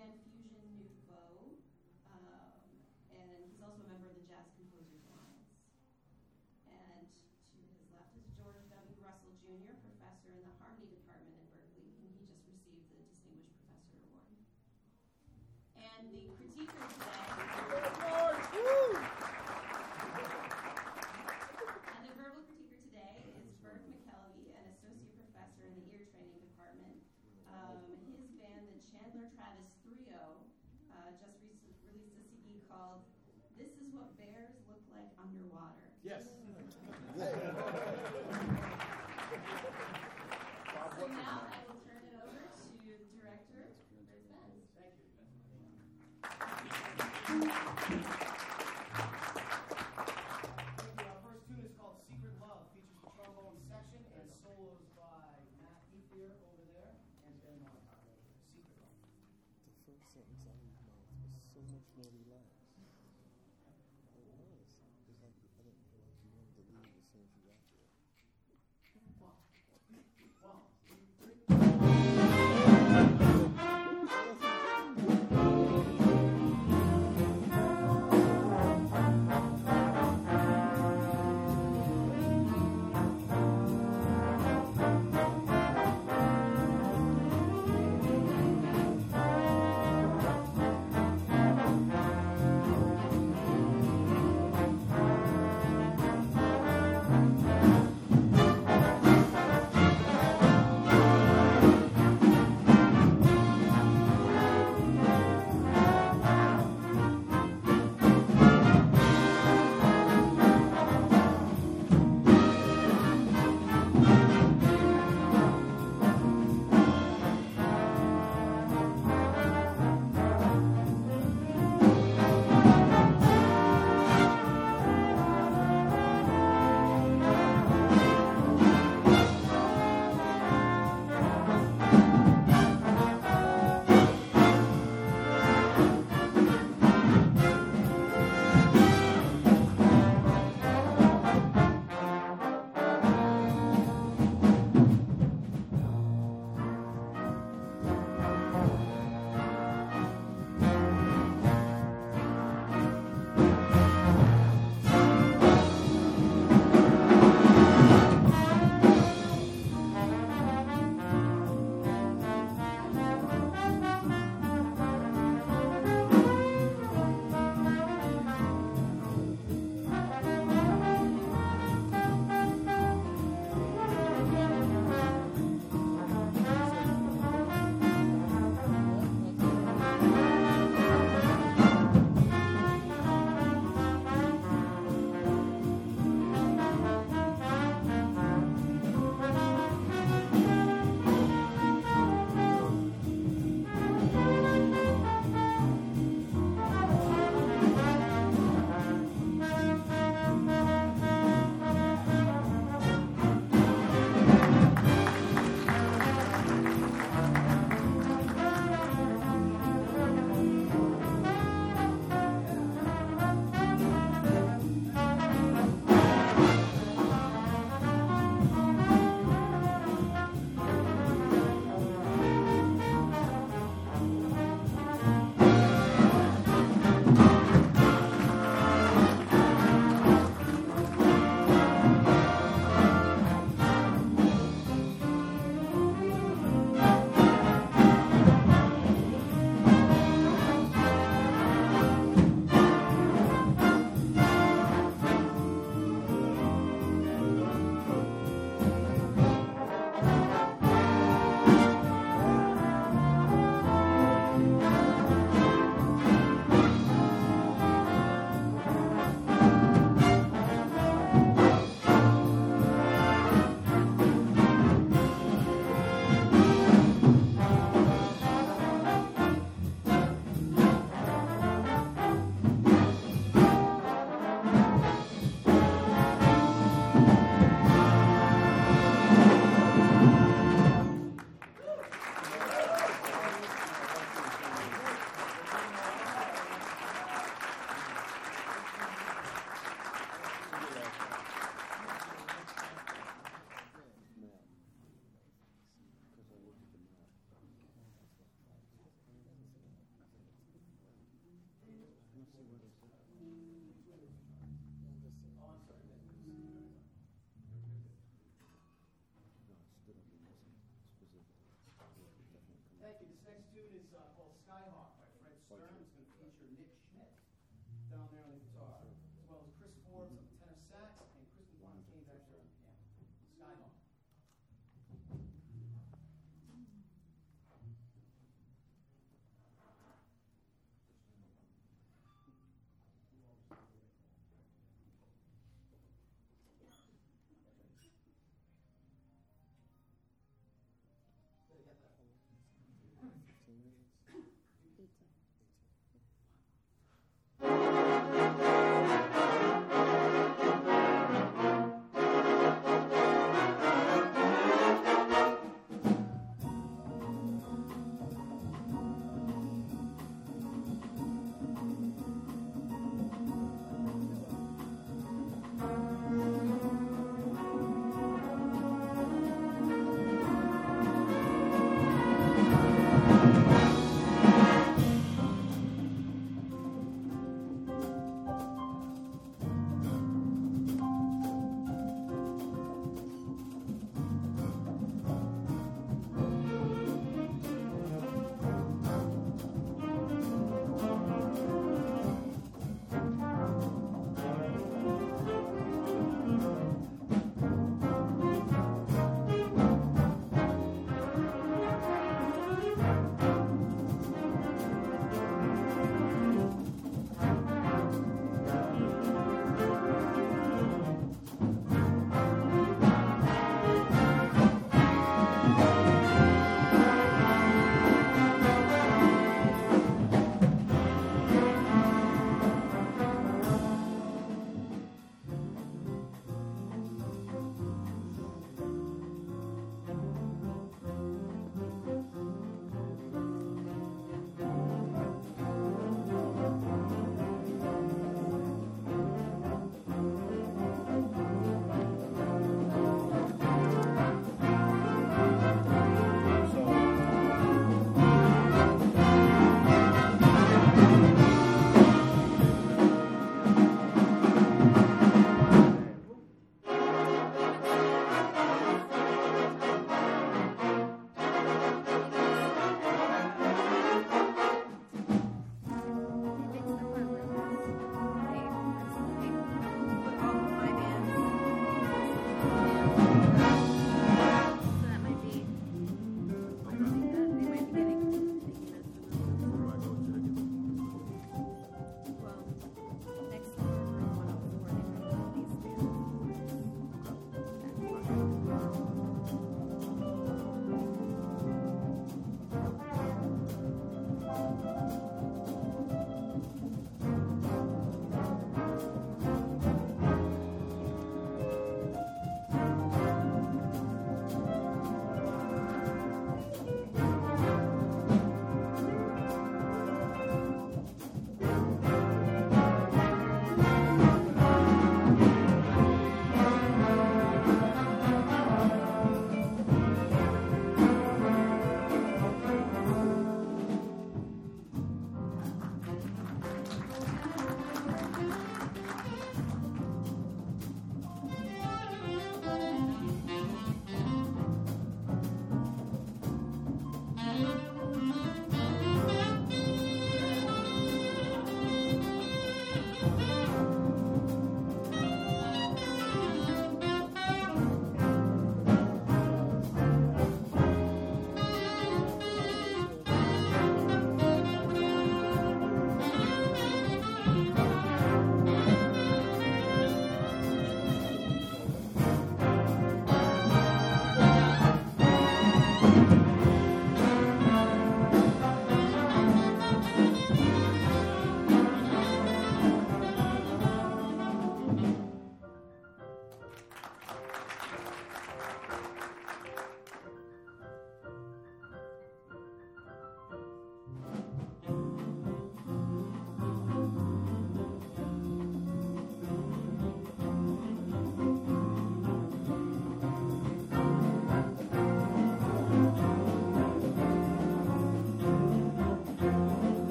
band Fusion Nouveau, and he's also a member of the Jazz Composers Alliance. And to his left is George W. Russell Jr., professor in the Harmony Department at Berklee, and he just received the Distinguished Professor Award. And the critiquer today... And the verbal critiquer today is Bert McKelvey, an associate professor in the ear training department. His band, the Chandler Travis Trio, just released a CD called This Is What Bears Look Like Underwater. Yes. So now I will turn it over to the director, Chris Benz. Thank you. Our first tune is called Secret Love, features the trombone section and solos by Matt Ethier over there and Ben Martin. Secret Love. The first sentence out of your mouth was so much more relaxed. It was. It's like I didn't feel like you wanted to leave as soon as you got there. One, two, three. stern. It's going to feature Nick Schmidt down there on the guitar, as well as Chris Forbes on the tenor sax and Kristen Fontaine back there on the piano. Skyhawk. Better get that. 15 minutes? 18. 18.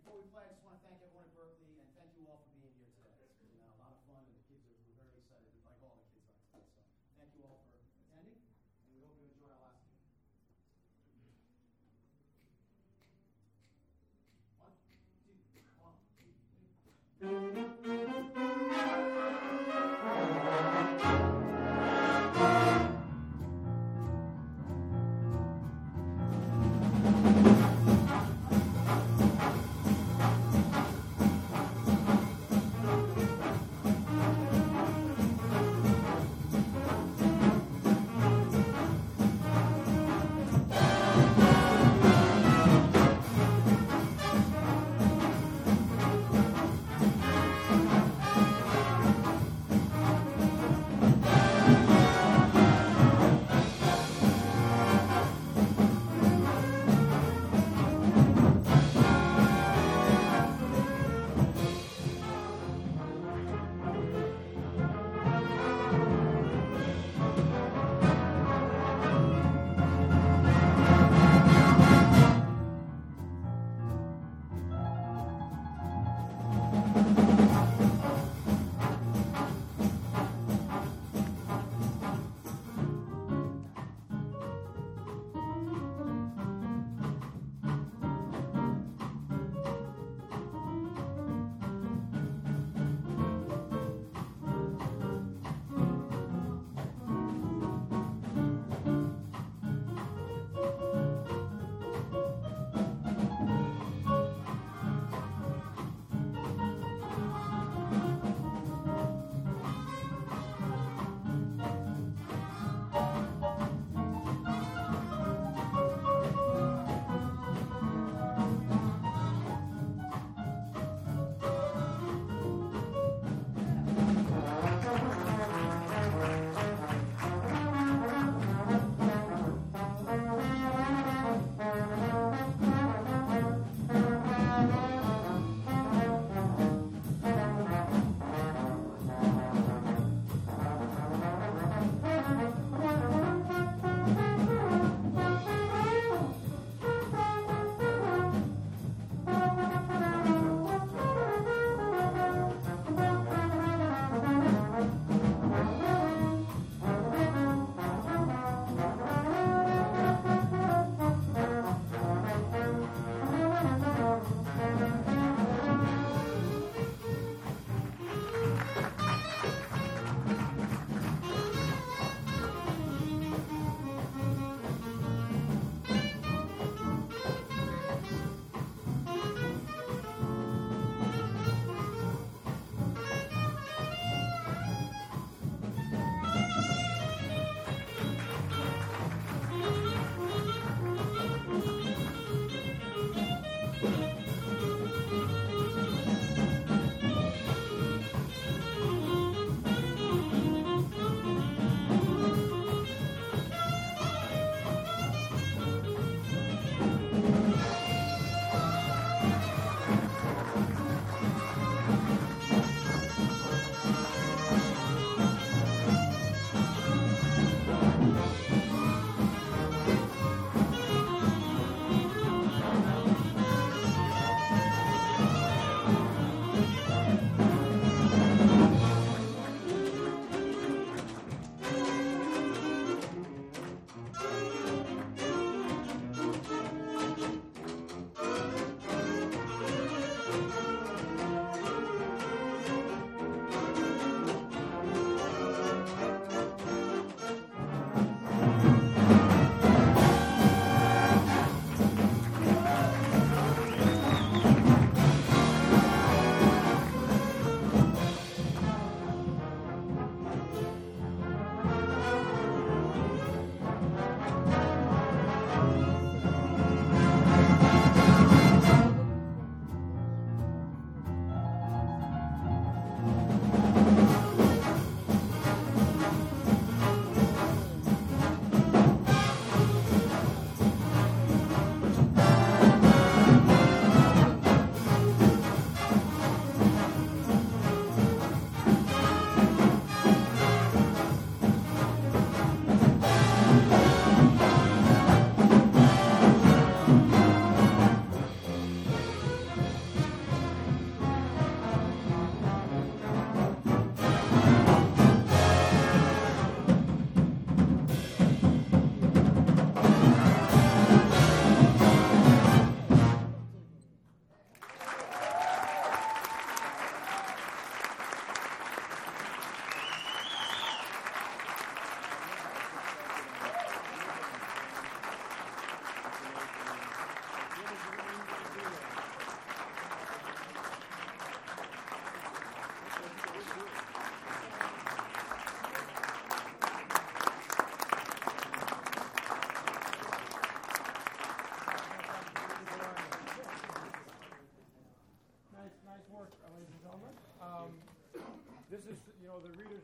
before we play, I just want to thank everyone at Berkeley and thank you all for being here today. It's been a lot of fun, and the kids were very excited, like all the kids are today. So thank you all for attending, and we hope you enjoy our last game. 1, 2, 1, 2.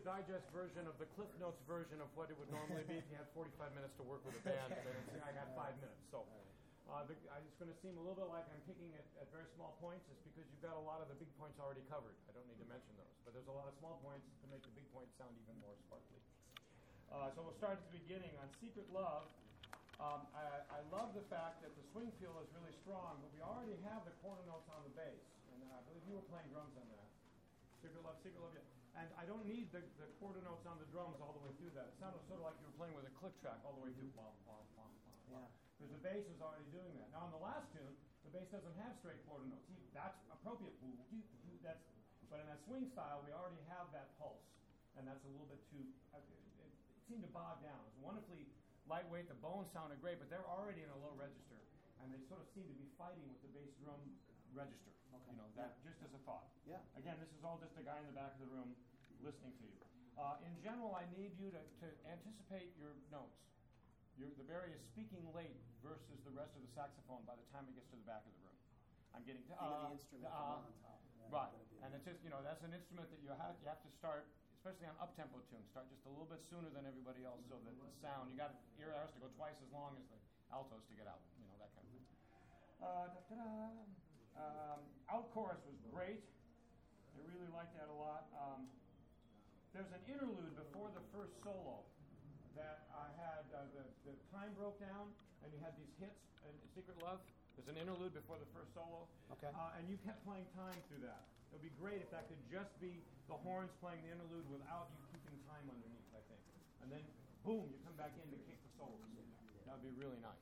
Reader's Digest version of the Cliff Notes version of what it would normally be if you had 45 minutes to work with a band, and then I got 5 minutes. So it's going to seem a little bit like I'm picking at very small points. It's because you've got a lot of the big points already covered. I don't need to mention those. But there's a lot of small points to make the big points sound even more sparkly. So we'll start at the beginning. On Secret Love, I love the fact that the swing feel is really strong, but we already have the quarter notes on the bass. And I believe you were playing drums on that. Secret Love, yeah. And I don't need the quarter notes on the drums all the way through that. It sounded sort of like you were playing with a click track all the way through. Bum, bum, bum, bum, bum. Because the bass is already doing that. Now on the last tune, the bass doesn't have straight quarter notes. That's appropriate. But in that swing style, we already have that pulse. And that's a little bit too, it seemed to bog down. It was wonderfully lightweight. The bones sounded great, but they're already in a low register. And they sort of seem to be fighting with the bass drum register. Okay. That just as a thought. Yeah. Again, this is all just a guy in the back of the room listening to you. In general, I need you to anticipate your notes. The Barry is speaking late versus the rest of the saxophone by the time it gets to the back of the room. I'm getting to the instrument on top. Right, and it's just that's an instrument that you have to start, especially on up-tempo tunes. Start just a little bit sooner than everybody else, so that the sound you got ear hours to go twice as long as the altos to get out. That kind of thing. Out chorus was great. I really liked that a lot. There's an interlude before the first solo that I had. The time broke down, and you had these hits in Secret Love. There's an interlude before the first solo. Okay. And you kept playing time through that. It would be great if that could just be the horns playing the interlude without you keeping time underneath, I think. And then, boom, you come back in to kick the solos. That would be really nice.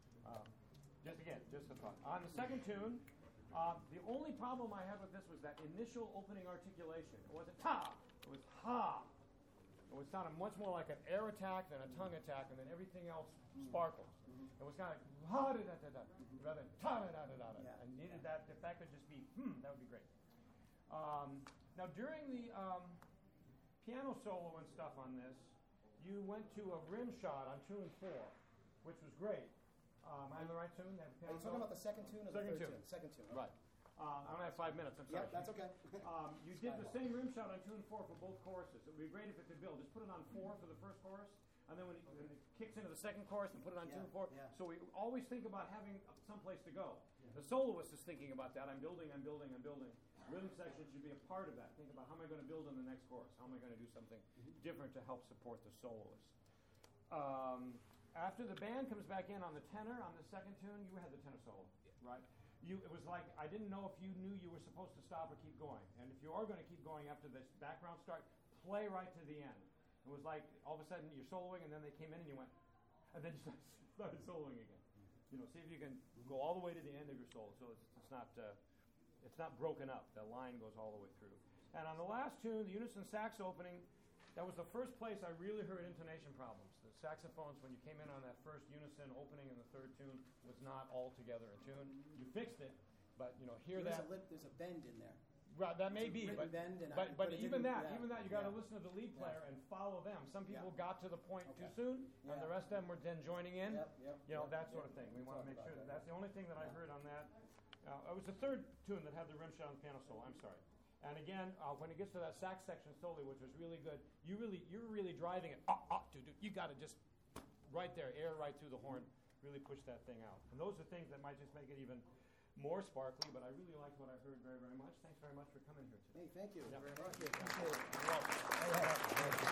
Just a thought. On the second tune, the only problem I had with this was that initial opening articulation. It wasn't ta, it was ha. It was sounded much more like an air attack than a tongue attack, and then everything else sparkled. It was kind of ha da da da da rather than ta da da da da. I needed that. If that could just be that would be great. Now during the piano solo and stuff on this, you went to a rim shot on 2 and 4, which was great. Am I on the right tune? Are you talking about the second tune or the third tune? Second tune. Right. I only have 5 minutes. I'm sorry. Yeah, that's okay. You did the same rim shot on 2 and 4 for both choruses. It would be great if it could build. Just put it on 4 for the first chorus, and then when it kicks into the second chorus, and put it on 2 and 4. Yeah. So we always think about having some place to go. Yeah. The soloist is thinking about that. I'm building. Rhythm section should be a part of that. Think about how am I going to build in the next chorus? How am I going to do something different to help support the soloist? After the band comes back in on the tenor on the second tune, you had the tenor solo, right? It was like I didn't know if you knew you were supposed to stop or keep going. And if you are going to keep going after this background start, play right to the end. It was like all of a sudden you're soloing, and then they came in and you went, and then you started soloing again. See if you can go all the way to the end of your solo, so it's not broken up. The line goes all the way through. And on the last tune, the unison sax opening, that was the first place I really heard intonation problems. The saxophones, when you came in on that first unison opening in the third tune, was not all together in tune. You fixed it, but There's a bend in there. Right, that may be, but even that, you got to listen to the lead player and follow them. Some people got to the point too soon, and the rest of them were then joining in. That sort of thing. We want to make sure that's the only thing that I heard on that. It was the third tune that had the rim shot on the piano solo. I'm sorry. And again, when it gets to that sax section solo, which was really good, you're really driving it. You got to just right there, air right through the horn, really push that thing out. And those are things that might just make it even more sparkly, but I really liked what I heard very, very much. Thanks very much for coming here today. Hey, thank you very much. Thank you. You're welcome.